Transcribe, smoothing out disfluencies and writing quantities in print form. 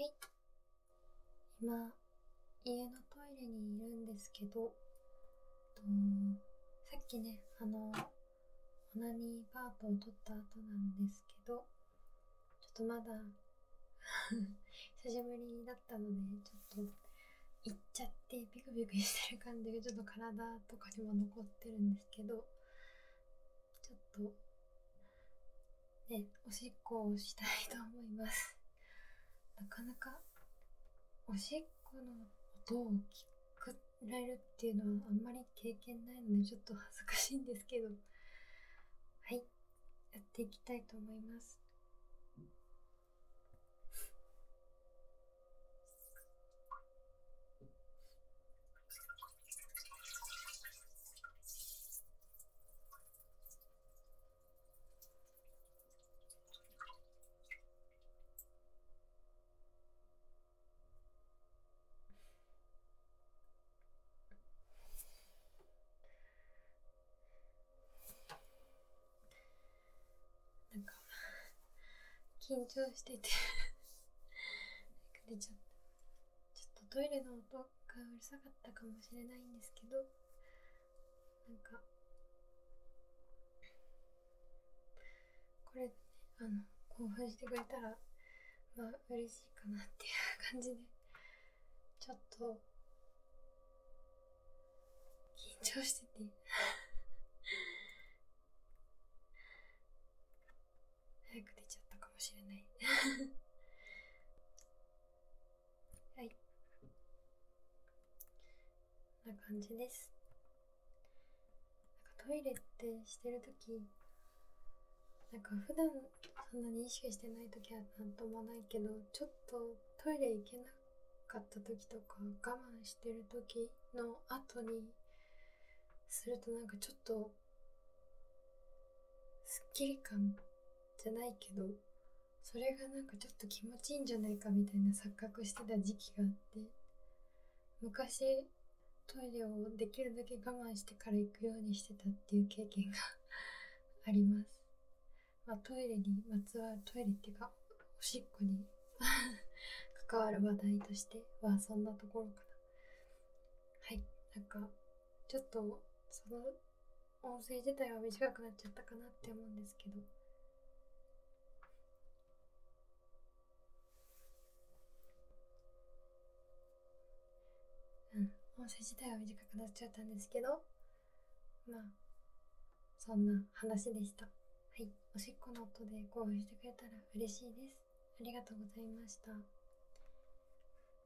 い。今、家のトイレにいるんですけど、さっきね、オナニーパートを取った後なんですけど、ちょっとまだ久しぶりだったので、ちょっと行っちゃってビクビクしてる感じがちょっと体とかにも残ってるんですけど、ちょっとね、おしっこをしたいと思います。なかなかおしっこの音を聞かれるっていうのはあんまり経験ないのでちょっと恥ずかしいんですけど、はい、やっていきたいと思います。なんか緊張してて出ちゃった。ちょっとトイレの音がうるさかったかもしれないんですけど、なんかこれでね、興奮してくれたらまあ嬉しいかなっていう感じで、ちょっと緊張してて早く出ちゃったかもしれないはい、こんな感じです。なんかトイレってしてるとき、なんか普段そんなに意識してないときはなんともないけど、ちょっとトイレ行けなかったときとか我慢してるときの後にすると、なんかちょっとスッキリ感じゃないけど、それがなんかちょっと気持ちいいんじゃないかみたいな錯覚してた時期があって、昔トイレをできるだけ我慢してから行くようにしてたっていう経験があります。まあ、トイレにまつわる、トイレっていうかおしっこに関わる話題としてはそんなところかな。はい、なんかちょっとその音声自体は短くなっちゃったかなって思うんですけど、音声自体は短くなっちゃったんですけど、まあそんな話でした。はい、おしっこの音で興奮してくれたら嬉しいです。ありがとうございました。